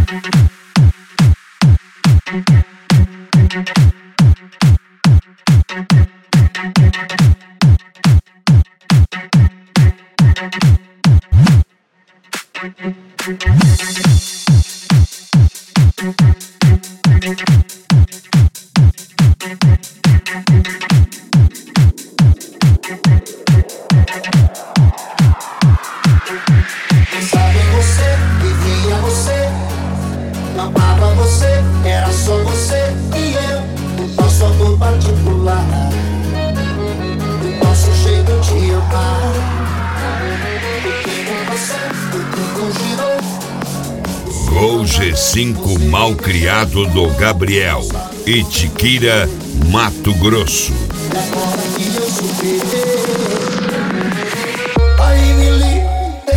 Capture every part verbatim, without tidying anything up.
Pensava em você, vivia você, amava você, era só você e eu, o nosso amor particular, o nosso jeito de amar. Porque você, tudo girou. Gol G cinco Malcriado do Gabriel, Itiquira, Mato Grosso. E agora que eu superei, aí me liga.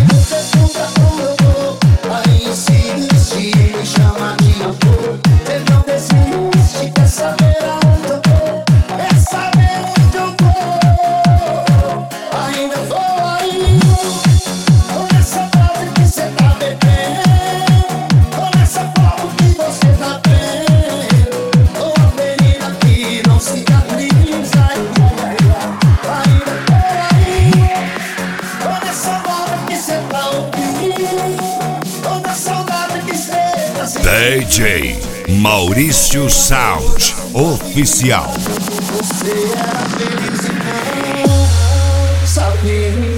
Aí insiste, me chama de amor. Ele não desiste, quer saber aonde eu tô, quer saber onde eu tô. Ainda vou aí, com essa dose que cê tá bebendo, com essa foto que você tá vendo, com a ferida que não cicatriza. Ainda vou aí, com essa moda que cê tá ouvindo, toda saudade que esteve assim. D J Maurício Sound Oficial. Você era feliz e não sabia.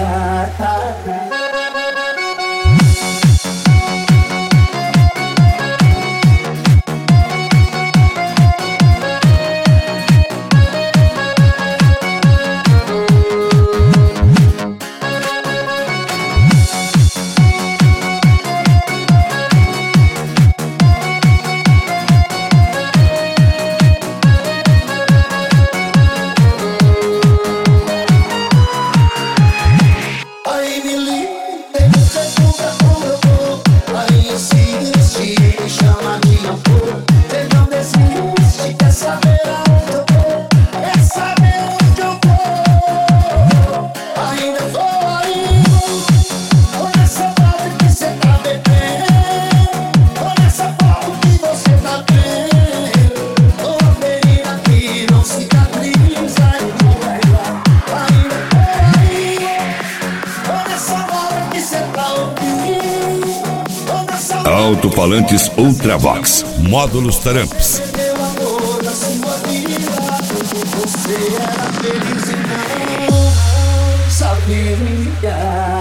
Aí me liga, tem que pergunta como eu vou. Aí insiste, me chama de amor. Ele não desiste, quer saber aonde eu tô, quer saber onde eu vou. Ainda vou aí, com essa dose que cê tá bebendo, com essa foto que você tá vendo, com a ferida que não cicatriza. Ainda vou aí, com essa moda que cê tá ouvindo, toda essa Alto-falantes Ultravox, módulos Taramps. meu amor na sua vida. Você era feliz e não sabia.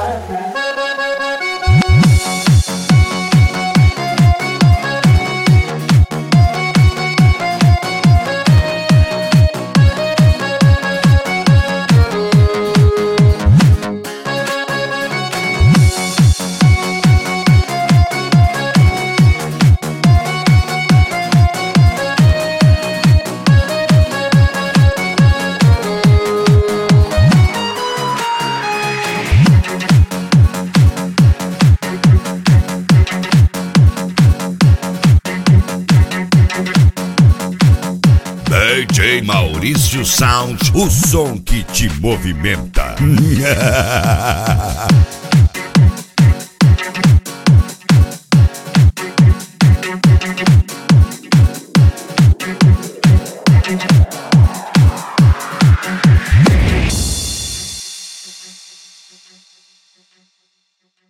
D J Maurício Sound, o som que te movimenta.